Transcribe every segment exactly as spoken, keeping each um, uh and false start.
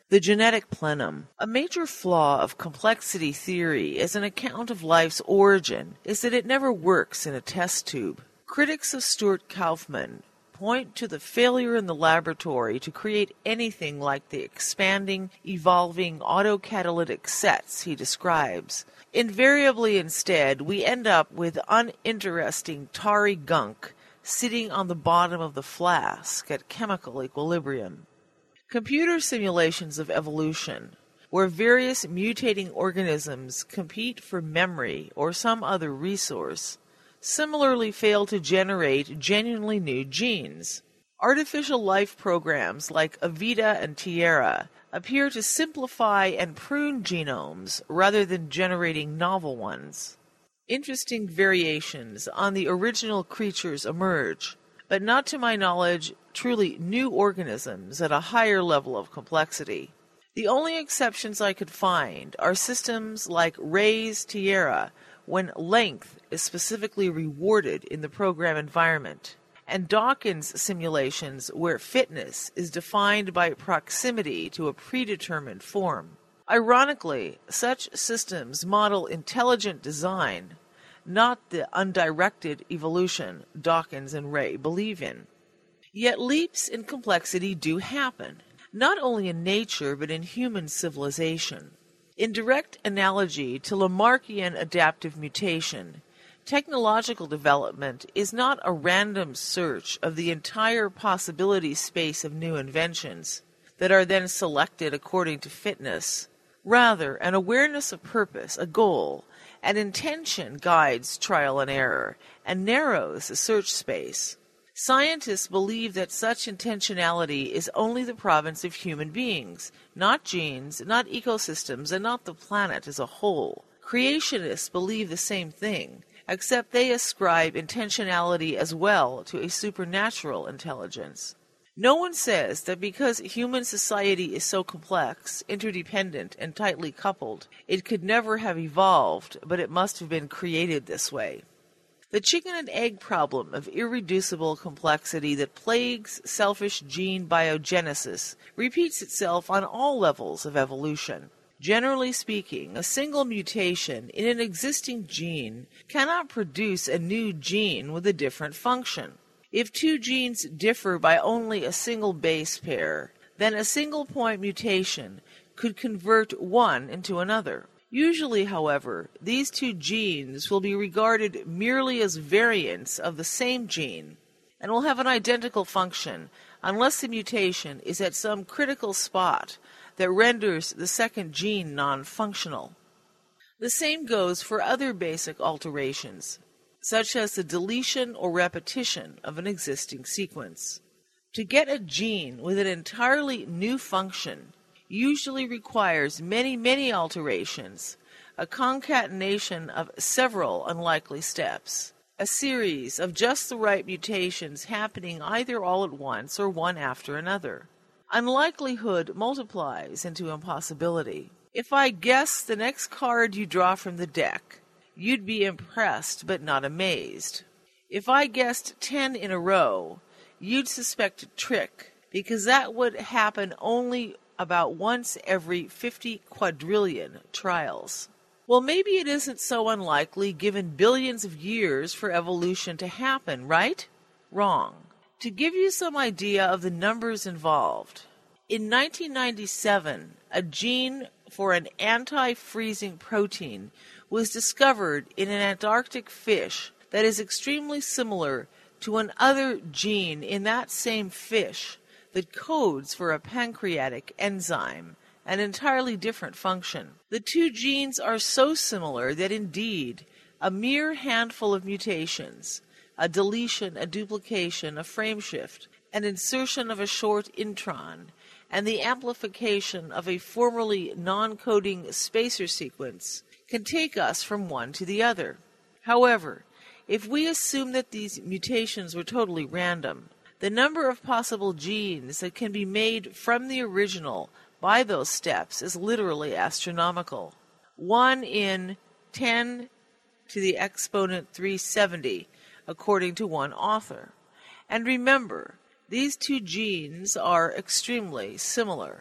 The genetic plenum. A major flaw of complexity theory as an account of life's origin is that it never works in a test tube. Critics of Stuart Kauffman point to the failure in the laboratory to create anything like the expanding, evolving autocatalytic sets he describes. Invariably, instead, we end up with uninteresting tarry gunk sitting on the bottom of the flask at chemical equilibrium. Computer simulations of evolution, where various mutating organisms compete for memory or some other resource, similarly fail to generate genuinely new genes. Artificial life programs like Avita and Tierra appear to simplify and prune genomes rather than generating novel ones. Interesting variations on the original creatures emerge, but not to my knowledge truly new organisms at a higher level of complexity. The only exceptions I could find are systems like Ray's Tierra, when length is specifically rewarded in the program environment, and Dawkins simulations where fitness is defined by proximity to a predetermined form. Ironically, such systems model intelligent design, not the undirected evolution Dawkins and Ray believe in. Yet leaps in complexity do happen, not only in nature but in human civilization. In direct analogy to Lamarckian adaptive mutation, technological development is not a random search of the entire possibility space of new inventions that are then selected according to fitness. Rather, an awareness of purpose, a goal, an intention guides trial and error and narrows the search space. Scientists believe that such intentionality is only the province of human beings, not genes, not ecosystems, and not the planet as a whole. Creationists believe the same thing, except they ascribe intentionality as well to a supernatural intelligence. No one says that because human society is so complex, interdependent, and tightly coupled, it could never have evolved, but it must have been created this way. The chicken and egg problem of irreducible complexity that plagues selfish gene biogenesis repeats itself on all levels of evolution. Generally speaking, a single mutation in an existing gene cannot produce a new gene with a different function. If two genes differ by only a single base pair, then a single point mutation could convert one into another. Usually, however, these two genes will be regarded merely as variants of the same gene and will have an identical function unless the mutation is at some critical spot that renders the second gene non-functional. The same goes for other basic alterations, such as the deletion or repetition of an existing sequence. To get a gene with an entirely new function usually requires many, many alterations, a concatenation of several unlikely steps, a series of just the right mutations happening either all at once or one after another. Unlikelihood multiplies into impossibility. If I guessed the next card you draw from the deck, you'd be impressed but not amazed. If I guessed ten in a row, you'd suspect a trick, because that would happen only about once every fifty quadrillion trials. Well, maybe it isn't so unlikely given billions of years for evolution to happen, right? Wrong. To give you some idea of the numbers involved, in nineteen ninety-seven, a gene for an anti-freezing protein was discovered in an Antarctic fish that is extremely similar to another gene in that same fish that codes for a pancreatic enzyme, an entirely different function. The two genes are so similar that indeed a mere handful of mutations, a deletion, a duplication, a frameshift, an insertion of a short intron, and the amplification of a formerly non-coding spacer sequence can take us from one to the other. However, if we assume that these mutations were totally random, the number of possible genes that can be made from the original by those steps is literally astronomical. One in ten to the exponent three hundred seventy, according to one author. And remember, these two genes are extremely similar.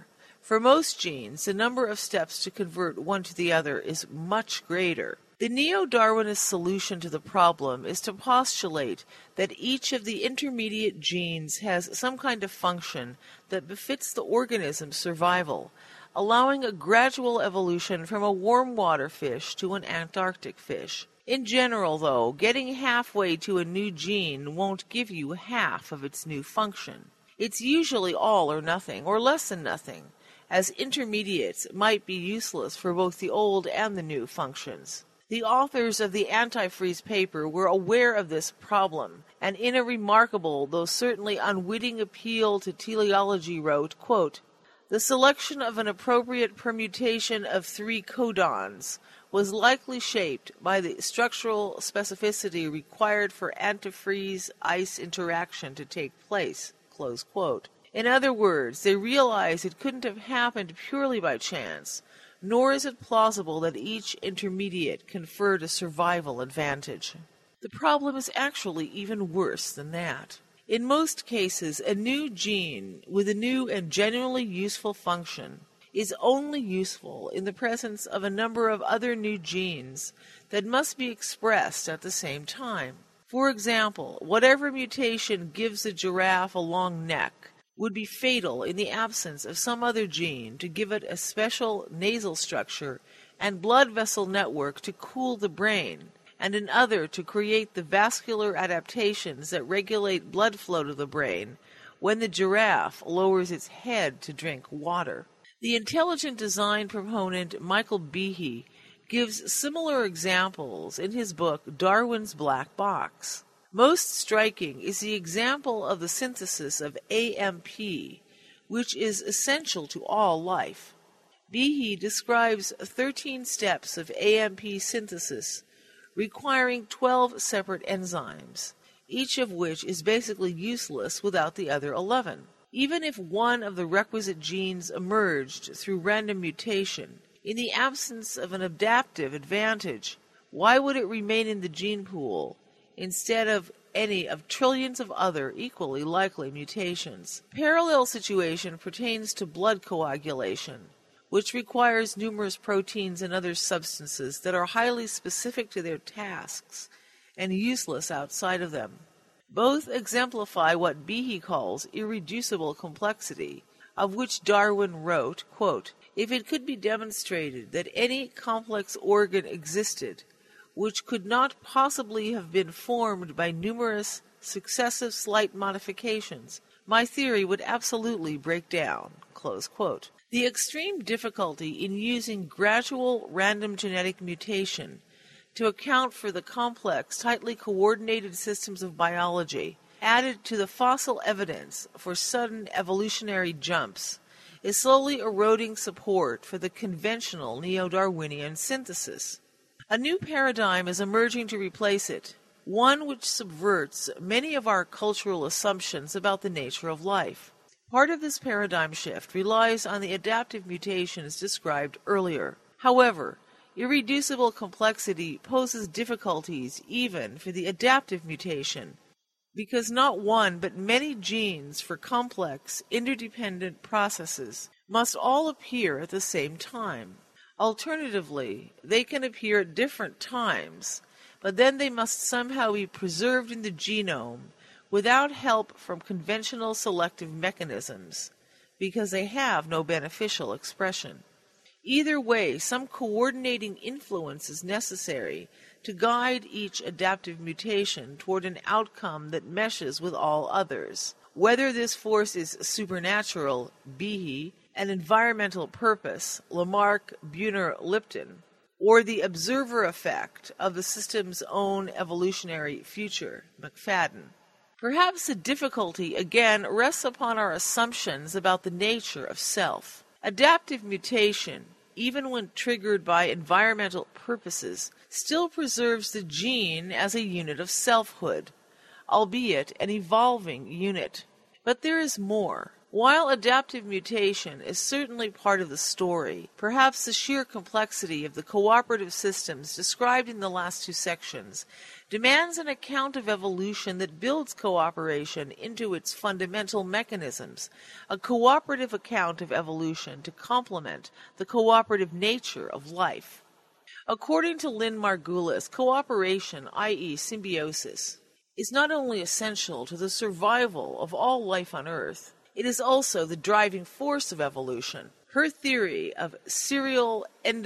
For most genes, the number of steps to convert one to the other is much greater. The neo-Darwinist solution to the problem is to postulate that each of the intermediate genes has some kind of function that befits the organism's survival, allowing a gradual evolution from a warm water fish to an Antarctic fish. In general, though, getting halfway to a new gene won't give you half of its new function. It's usually all or nothing, or less than nothing, as intermediates might be useless for both the old and the new functions. The authors of the antifreeze paper were aware of this problem, and in a remarkable, though certainly unwitting appeal to teleology wrote, quote, "The selection of an appropriate permutation of three codons was likely shaped by the structural specificity required for antifreeze-ice interaction to take place." Close quote. In other words, they realized it couldn't have happened purely by chance, nor is it plausible that each intermediate conferred a survival advantage. The problem is actually even worse than that. In most cases, a new gene with a new and genuinely useful function is only useful in the presence of a number of other new genes that must be expressed at the same time. For example, whatever mutation gives the giraffe a long neck would be fatal in the absence of some other gene to give it a special nasal structure and blood vessel network to cool the brain, and another to create the vascular adaptations that regulate blood flow to the brain when the giraffe lowers its head to drink water. The intelligent design proponent Michael Behe gives similar examples in his book Darwin's Black Box. Most striking is the example of the synthesis of A M P, which is essential to all life. Behe describes thirteen steps of A M P synthesis requiring twelve separate enzymes, each of which is basically useless without the other eleven. Even if one of the requisite genes emerged through random mutation, in the absence of an adaptive advantage, why would it remain in the gene pool instead of any of trillions of other equally likely mutations? Parallel situation pertains to blood coagulation, which requires numerous proteins and other substances that are highly specific to their tasks and useless outside of them. Both exemplify what Behe calls irreducible complexity, of which Darwin wrote, quote, "If it could be demonstrated that any complex organ existed which could not possibly have been formed by numerous successive slight modifications, my theory would absolutely break down." Close quote. The extreme difficulty in using gradual random genetic mutation to account for the complex, tightly coordinated systems of biology, added to the fossil evidence for sudden evolutionary jumps, is slowly eroding support for the conventional neo-Darwinian synthesis. A new paradigm is emerging to replace it, one which subverts many of our cultural assumptions about the nature of life. Part of this paradigm shift relies on the adaptive mutations described earlier. However, irreducible complexity poses difficulties even for the adaptive mutation, because not one but many genes for complex, interdependent processes must all appear at the same time. Alternatively, they can appear at different times, but then they must somehow be preserved in the genome without help from conventional selective mechanisms, because they have no beneficial expression. Either way, some coordinating influence is necessary to guide each adaptive mutation toward an outcome that meshes with all others. Whether this force is supernatural, Behe, an environmental purpose, Lamarck, Buhner, Lipton, or the observer effect of the system's own evolutionary future, McFadden. Perhaps the difficulty again rests upon our assumptions about the nature of self. Adaptive mutation, even when triggered by environmental purposes, still preserves the gene as a unit of selfhood, albeit an evolving unit. But there is more. While adaptive mutation is certainly part of the story, perhaps the sheer complexity of the cooperative systems described in the last two sections demands an account of evolution that builds cooperation into its fundamental mechanisms, a cooperative account of evolution to complement the cooperative nature of life. According to Lynn Margulis, cooperation, that is symbiosis, is not only essential to the survival of all life on Earth, it is also the driving force of evolution. Her theory of serial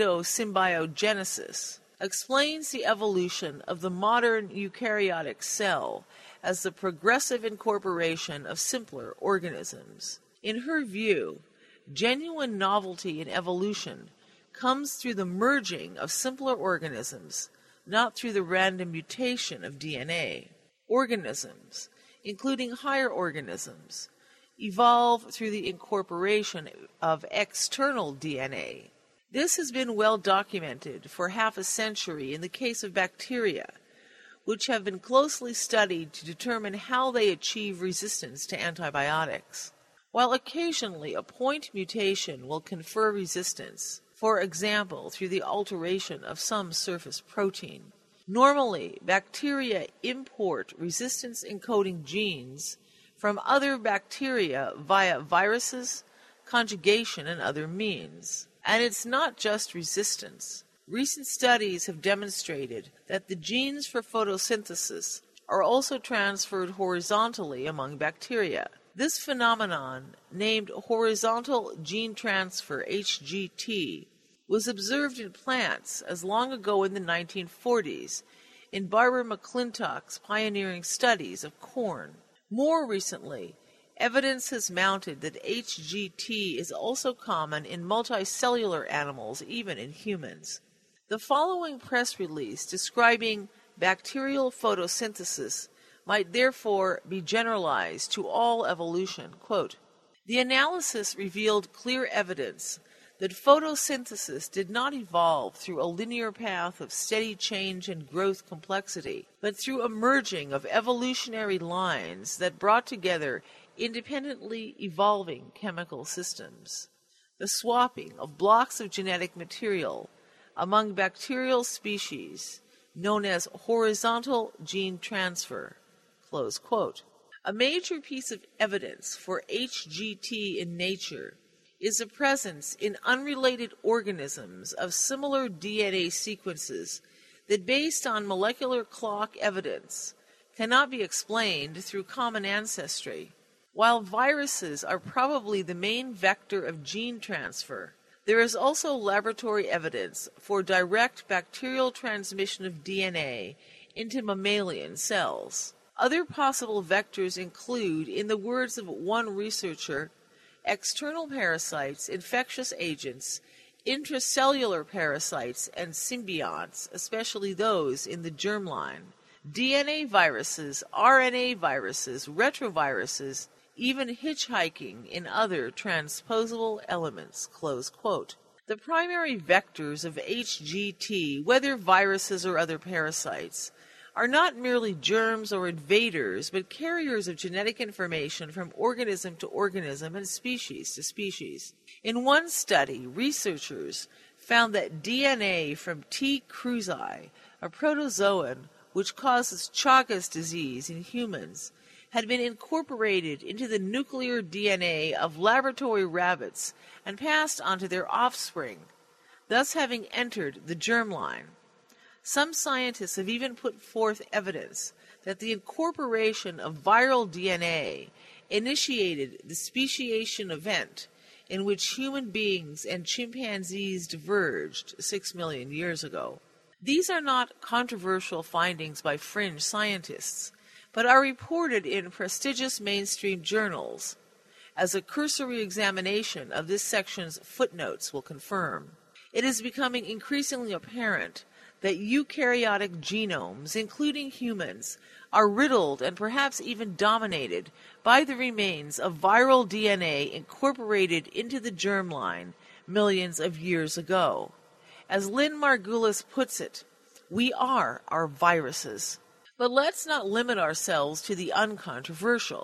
endosymbiogenesis explains the evolution of the modern eukaryotic cell as the progressive incorporation of simpler organisms. In her view, genuine novelty in evolution comes through the merging of simpler organisms, not through the random mutation of D N A. Organisms, including higher organisms, evolve through the incorporation of external D N A. This has been well documented for half a century in the case of bacteria, which have been closely studied to determine how they achieve resistance to antibiotics. While occasionally a point mutation will confer resistance, for example through the alteration of some surface protein, normally bacteria import resistance-encoding genes from other bacteria via viruses, conjugation, and other means. And it's not just resistance. Recent studies have demonstrated that the genes for photosynthesis are also transferred horizontally among bacteria. This phenomenon, named horizontal gene transfer, H G T, was observed in plants as long ago in the nineteen forties in Barbara McClintock's pioneering studies of corn. More recently, evidence has mounted that H G T is also common in multicellular animals, even in humans. The following press release describing bacterial photosynthesis might therefore be generalized to all evolution. Quote, "The analysis revealed clear evidence that photosynthesis did not evolve through a linear path of steady change and growth complexity, but through a merging of evolutionary lines that brought together independently evolving chemical systems. The swapping of blocks of genetic material among bacterial species, known as horizontal gene transfer." Close quote. A major piece of evidence for H G T in nature is the presence in unrelated organisms of similar D N A sequences that, based on molecular clock evidence, cannot be explained through common ancestry. While viruses are probably the main vector of gene transfer, there is also laboratory evidence for direct bacterial transmission of D N A into mammalian cells. Other possible vectors include, in the words of one researcher, external parasites, infectious agents, intracellular parasites, and symbionts, especially those in the germline, D N A viruses, R N A viruses, retroviruses, even hitchhiking in other transposable elements. Close quote. The primary vectors of H G T, whether viruses or other parasites, are not merely germs or invaders, but carriers of genetic information from organism to organism and species to species. In one study, researchers found that D N A from T. cruzi, a protozoan which causes Chagas disease in humans, had been incorporated into the nuclear D N A of laboratory rabbits and passed on to their offspring, thus having entered the germline. Some scientists have even put forth evidence that the incorporation of viral D N A initiated the speciation event in which human beings and chimpanzees diverged six million years ago. These are not controversial findings by fringe scientists, but are reported in prestigious mainstream journals, as a cursory examination of this section's footnotes will confirm. It is becoming increasingly apparent that eukaryotic genomes, including humans, are riddled and perhaps even dominated by the remains of viral D N A incorporated into the germline millions of years ago. As Lynn Margulis puts it, we are our viruses. But let's not limit ourselves to the uncontroversial.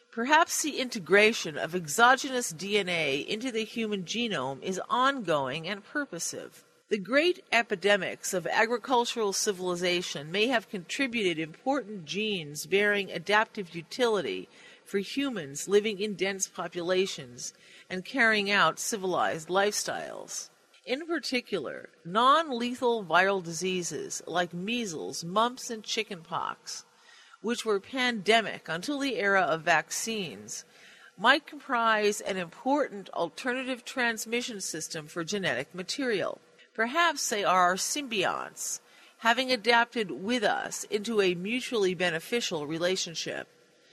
Perhaps the integration of exogenous D N A into the human genome is ongoing and purposive. The great epidemics of agricultural civilization may have contributed important genes bearing adaptive utility for humans living in dense populations and carrying out civilized lifestyles. In particular, non-lethal viral diseases like measles, mumps, and chickenpox, which were pandemic until the era of vaccines, might comprise an important alternative transmission system for genetic material. Perhaps they are our symbionts, having adapted with us into a mutually beneficial relationship.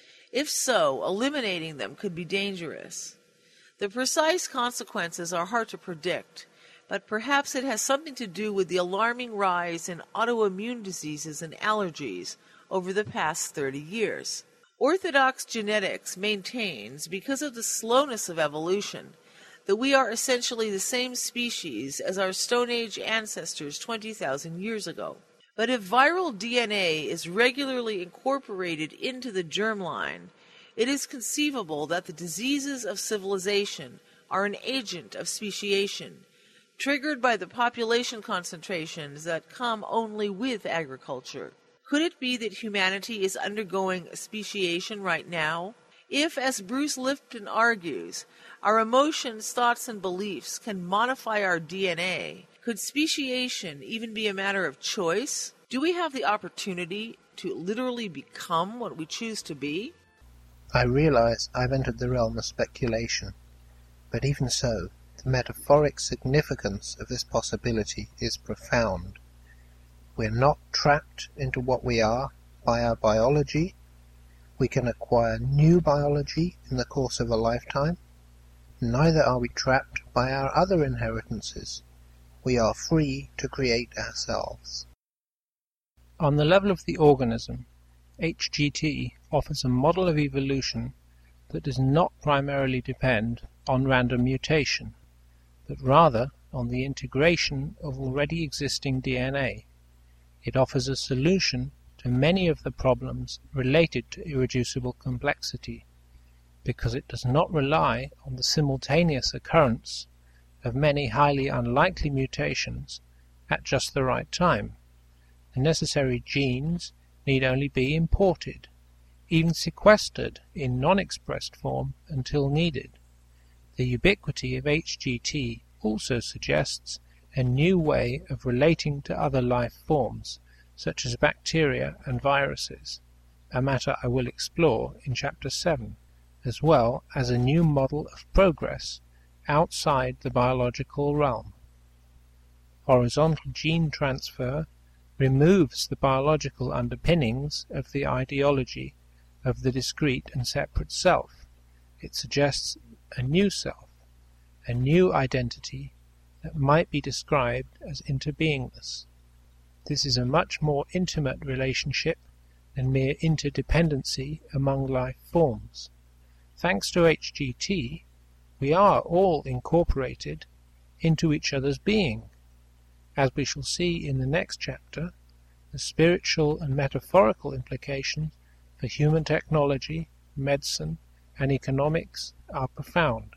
If so, eliminating them could be dangerous. The precise consequences are hard to predict, but perhaps it has something to do with the alarming rise in autoimmune diseases and allergies over the past thirty years. Orthodox genetics maintains, because of the slowness of evolution, that we are essentially the same species as our Stone Age ancestors twenty thousand years ago. But if viral D N A is regularly incorporated into the germline, it is conceivable that the diseases of civilization are an agent of speciation, triggered by the population concentrations that come only with agriculture. Could it be that humanity is undergoing speciation right now? If, as Bruce Lipton argues, our emotions, thoughts, and beliefs can modify our D N A, could speciation even be a matter of choice? Do we have the opportunity to literally become what we choose to be? I realize I've entered the realm of speculation, but even so, the metaphoric significance of this possibility is profound. We're not trapped into what we are by our biology. We can acquire new biology in the course of a lifetime. Neither are we trapped by our other inheritances. We are free to create ourselves. On the level of the organism, H G T offers a model of evolution that does not primarily depend on random mutation, but rather on the integration of already existing D N A. It offers a solution to many of the problems related to irreducible complexity, because it does not rely on the simultaneous occurrence of many highly unlikely mutations at just the right time. The necessary genes need only be imported, even sequestered in non-expressed form until needed. The ubiquity of H G T also suggests a new way of relating to other life forms, such as bacteria and viruses, a matter I will explore in Chapter seven, as well as a new model of progress outside the biological realm. Horizontal gene transfer removes the biological underpinnings of the ideology of the discrete and separate self. It suggests a new self, a new identity that might be described as interbeingness. This is a much more intimate relationship than mere interdependency among life forms. Thanks to H G T, we are all incorporated into each other's being. As we shall see in the next chapter, the spiritual and metaphorical implications for human technology, medicine, and economics are profound.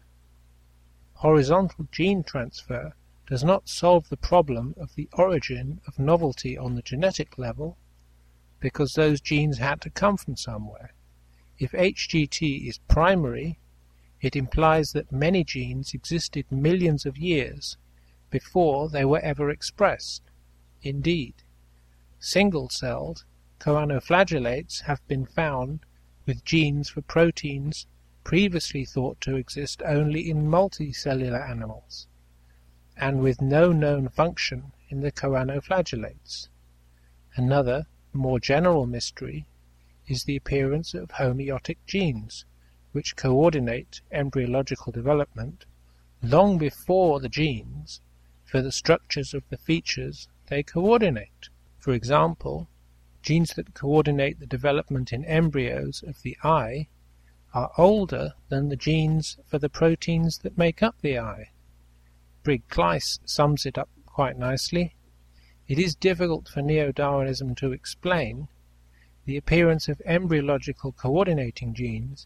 Horizontal gene transfer does not solve the problem of the origin of novelty on the genetic level, because those genes had to come from somewhere. If H G T is primary, it implies that many genes existed millions of years before they were ever expressed. Indeed, single-celled choanoflagellates have been found with genes for proteins previously thought to exist only in multicellular animals, and with no known function in the choanoflagellates. Another, more general mystery is the appearance of homeotic genes, which coordinate embryological development long before the genes for the structures of the features they coordinate. For example, genes that coordinate the development in embryos of the eye are older than the genes for the proteins that make up the eye. Briggs-Kleiss sums it up quite nicely. It is difficult for neo-Darwinism to explain the appearance of embryological coordinating genes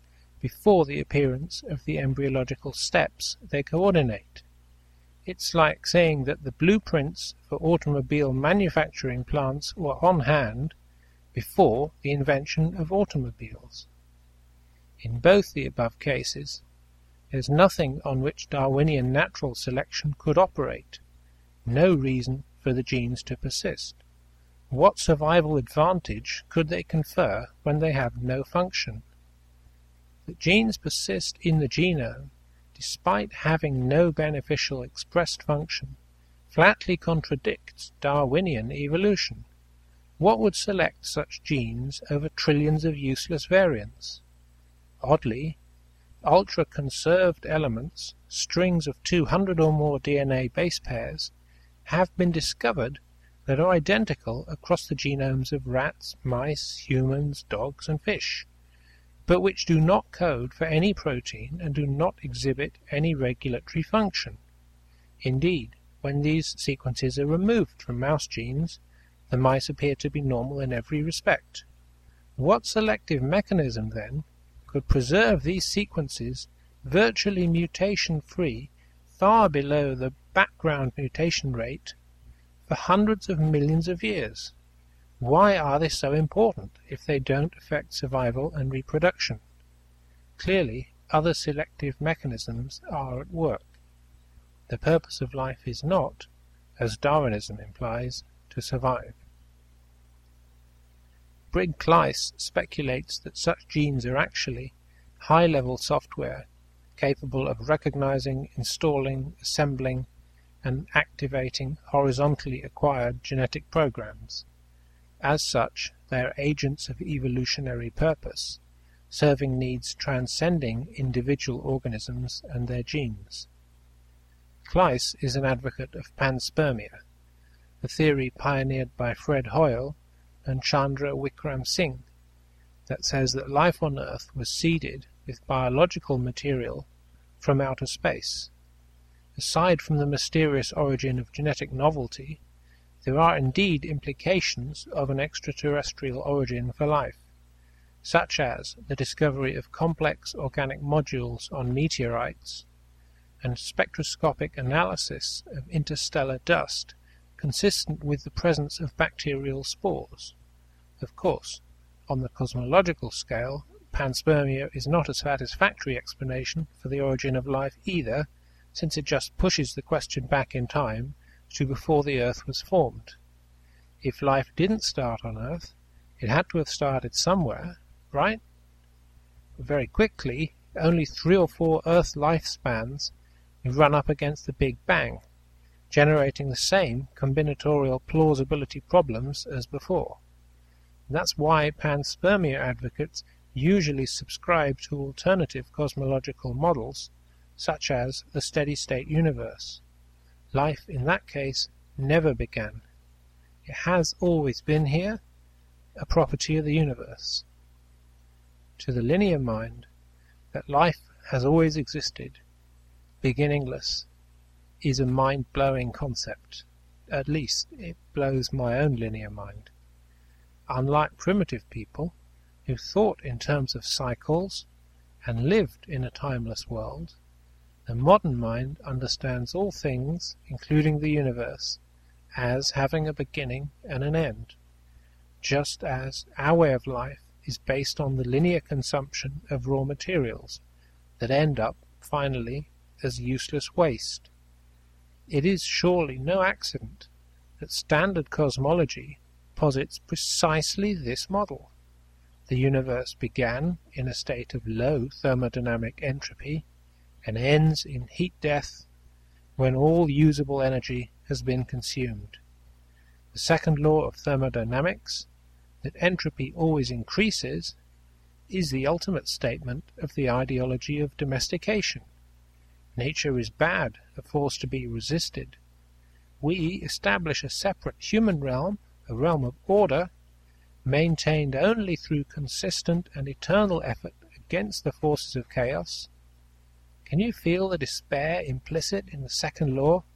before the appearance of the embryological steps they coordinate. It's like saying that the blueprints for automobile manufacturing plants were on hand before the invention of automobiles. In both the above cases, there's nothing on which Darwinian natural selection could operate, no reason for the genes to persist. What survival advantage could they confer when they have no function? That genes persist in the genome, despite having no beneficial expressed function, flatly contradicts Darwinian evolution. What would select such genes over trillions of useless variants? Oddly, ultra-conserved elements, strings of two hundred or more D N A base pairs, have been discovered that are identical across the genomes of rats, mice, humans, dogs, and fish, but which do not code for any protein and do not exhibit any regulatory function. Indeed, when these sequences are removed from mouse genes, the mice appear to be normal in every respect. What selective mechanism, then, could preserve these sequences virtually mutation-free, far below the background mutation rate, for hundreds of millions of years? Why are they so important if they don't affect survival and reproduction? Clearly, other selective mechanisms are at work. The purpose of life is not, as Darwinism implies, to survive. Briggs-Kleiss speculates that such genes are actually high-level software capable of recognizing, installing, assembling, and activating horizontally acquired genetic programs. As such, they are agents of evolutionary purpose, serving needs transcending individual organisms and their genes. Kleiss is an advocate of panspermia, a theory pioneered by Fred Hoyle and Chandra Wickram Singh, that says that life on Earth was seeded with biological material from outer space. Aside from the mysterious origin of genetic novelty, there are indeed implications of an extraterrestrial origin for life, such as the discovery of complex organic modules on meteorites and spectroscopic analysis of interstellar dust consistent with the presence of bacterial spores. Of course, on the cosmological scale, panspermia is not a satisfactory explanation for the origin of life either, since it just pushes the question back in time to before the Earth was formed. If life didn't start on Earth, it had to have started somewhere, right? Very quickly, only three or four Earth lifespans run up against the Big Bang, generating the same combinatorial plausibility problems as before. That's why panspermia advocates usually subscribe to alternative cosmological models, such as the steady-state universe. Life, in that case, never began. It has always been here, a property of the universe. To the linear mind, that life has always existed, beginningless, is a mind-blowing concept. At least, it blows my own linear mind. Unlike primitive people, who thought in terms of cycles and lived in a timeless world, the modern mind understands all things, including the universe, as having a beginning and an end, just as our way of life is based on the linear consumption of raw materials that end up, finally, as useless waste. It is surely no accident that standard cosmology posits precisely this model. The universe began in a state of low thermodynamic entropy and ends in heat death when all usable energy has been consumed. The second law of thermodynamics, that entropy always increases, is the ultimate statement of the ideology of domestication. Nature is bad, a force to be resisted. We establish a separate human realm, a realm of order, maintained only through consistent and eternal effort against the forces of chaos. Can you feel the despair implicit in the second law?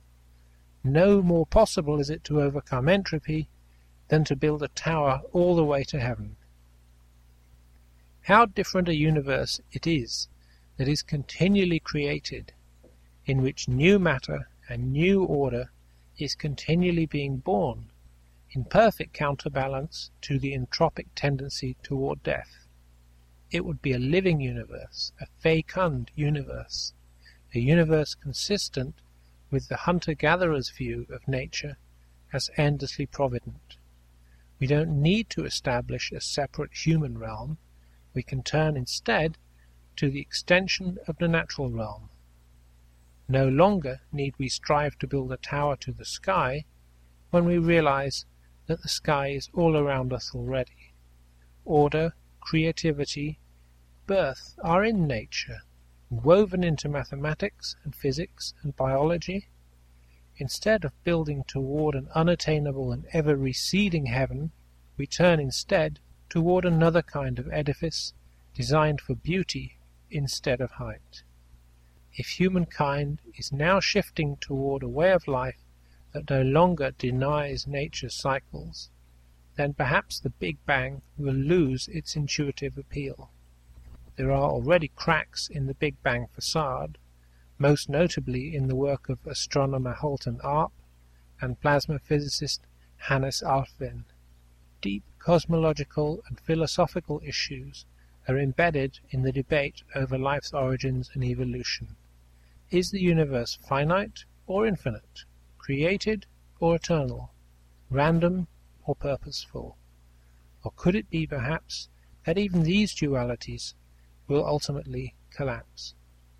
No more possible is it to overcome entropy than to build a tower all the way to heaven. How different a universe it is that is continually created, in which new matter and new order is continually being born, in perfect counterbalance to the entropic tendency toward death. It would be a living universe, a fecund universe, a universe consistent with the hunter-gatherer's view of nature as endlessly provident. We don't need to establish a separate human realm. We can turn instead to the extension of the natural realm. No longer need we strive to build a tower to the sky when we realize that the sky is all around us already. Order, creativity, birth are in nature, woven into mathematics and physics and biology. Instead of building toward an unattainable and ever-receding heaven, we turn instead toward another kind of edifice designed for beauty instead of height. If humankind is now shifting toward a way of life that no longer denies nature's cycles, then perhaps the Big Bang will lose its intuitive appeal. There are already cracks in the Big Bang facade, most notably in the work of astronomer Halton Arp and plasma physicist Hannes Alfvén. Deep cosmological and philosophical issues are embedded in the debate over life's origins and evolution. Is the universe finite or infinite, created or eternal, random or purposeful? Or could it be perhaps that even these dualities will ultimately collapse?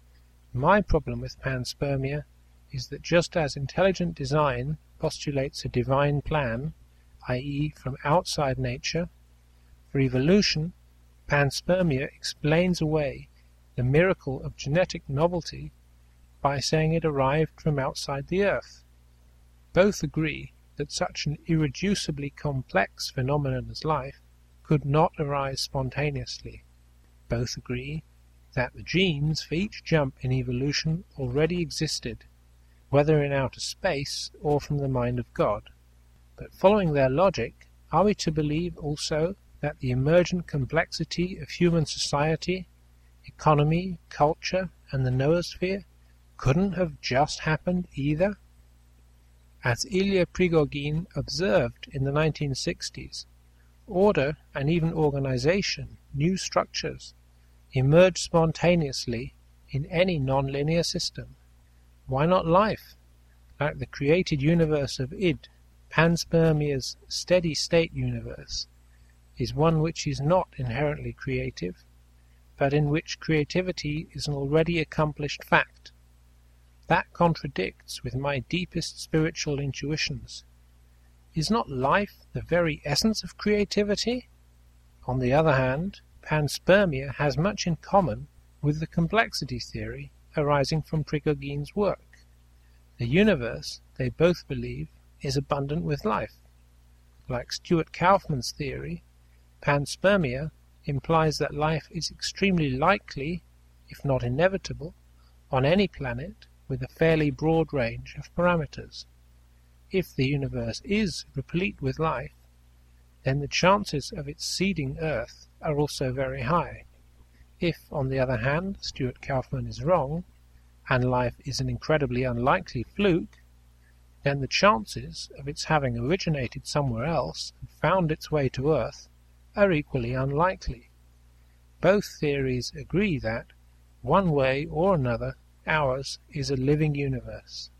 My problem with panspermia is that just as intelligent design postulates a divine plan, that is from outside nature, for evolution, panspermia explains away the miracle of genetic novelty by saying it arrived from outside the earth. Both agree that such an irreducibly complex phenomenon as life could not arise spontaneously. Both agree that the genes for each jump in evolution already existed, whether in outer space or from the mind of God. But following their logic, are we to believe also that the emergent complexity of human society, economy, culture, and the noosphere couldn't have just happened either? As Ilya Prigogine observed in the nineteen sixties, order and even organization, new structures, emerge spontaneously in any non-linear system. Why not life? Like the created universe of id, panspermia's steady-state universe is one which is not inherently creative, but in which creativity is an already accomplished fact. That contradicts with my deepest spiritual intuitions. Is not life the very essence of creativity? On the other hand, panspermia has much in common with the complexity theory arising from Prigogine's work. The universe, they both believe, is abundant with life. Like Stuart Kauffman's theory, panspermia implies that life is extremely likely, if not inevitable, on any planet with a fairly broad range of parameters. If the universe is replete with life, then the chances of its seeding Earth are also very high. If, on the other hand, Stuart Kauffman is wrong, and life is an incredibly unlikely fluke, then the chances of its having originated somewhere else and found its way to Earth are equally unlikely. Both theories agree that, one way or another, ours is a living universe.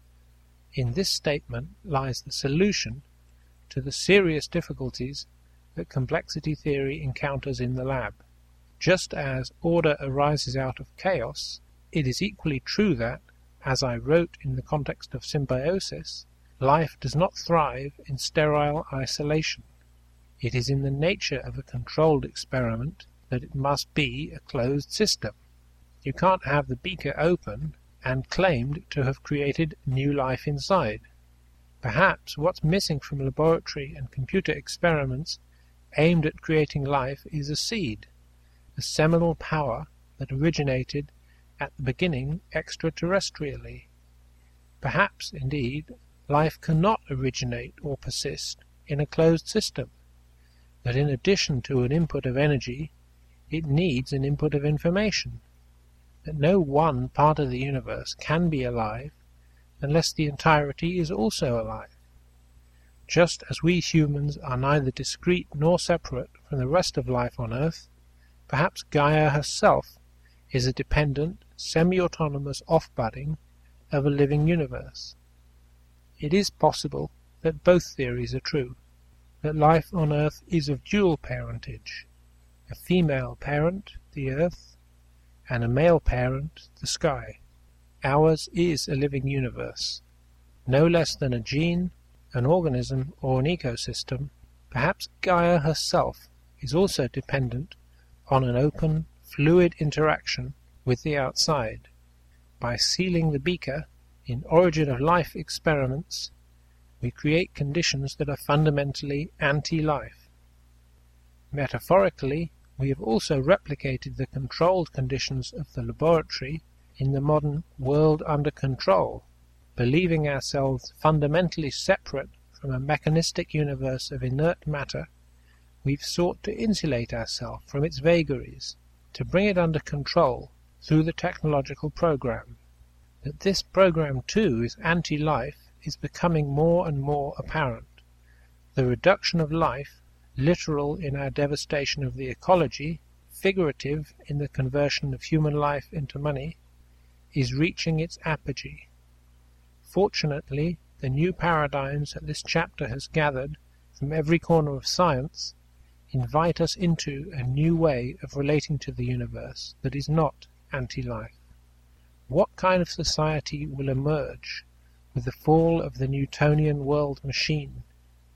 In this statement lies the solution to the serious difficulties that complexity theory encounters in the lab. Just as order arises out of chaos, it is equally true that, as I wrote in the context of symbiosis, life does not thrive in sterile isolation. It is in the nature of a controlled experiment that it must be a closed system. You can't have the beaker open and claimed to have created new life inside. Perhaps what's missing from laboratory and computer experiments aimed at creating life is a seed, a seminal power that originated at the beginning extraterrestrially. Perhaps, indeed, life cannot originate or persist in a closed system, that in addition to an input of energy, it needs an input of information, that no one part of the universe can be alive unless the entirety is also alive. Just as we humans are neither discrete nor separate from the rest of life on Earth, perhaps Gaia herself is a dependent, semi-autonomous offbudding of a living universe. It is possible that both theories are true, that life on Earth is of dual parentage, a female parent, the Earth, and a male parent, the sky. Ours is a living universe, no less than a gene, an organism, or an ecosystem. Perhaps Gaia herself is also dependent on an open, fluid interaction with the outside. By sealing the beaker in origin of life experiments, we create conditions that are fundamentally anti-life. Metaphorically, we have also replicated the controlled conditions of the laboratory in the modern world under control. Believing ourselves fundamentally separate from a mechanistic universe of inert matter, we've sought to insulate ourselves from its vagaries, to bring it under control through the technological program. That this program too is anti-life is becoming more and more apparent. The reduction of life, literal in our devastation of the ecology, figurative in the conversion of human life into money, is reaching its apogee. Fortunately, the new paradigms that this chapter has gathered from every corner of science invite us into a new way of relating to the universe that is not anti-life. What kind of society will emerge with the fall of the Newtonian world machine?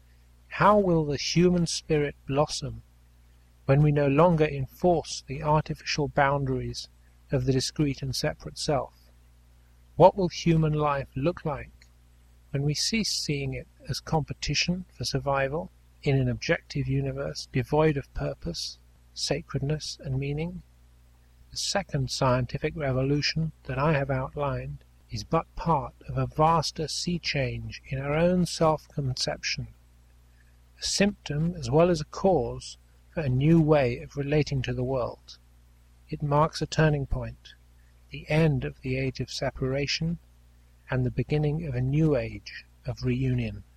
How will the human spirit blossom when we no longer enforce the artificial boundaries of the discrete and separate self? What will human life look like when we cease seeing it as competition for survival in an objective universe devoid of purpose, sacredness, and meaning? The second scientific revolution that I have outlined is but part of a vaster sea change in our own self-conception, a symptom as well as a cause for a new way of relating to the world. It marks a turning point, the end of the age of separation, and the beginning of a new age of reunion.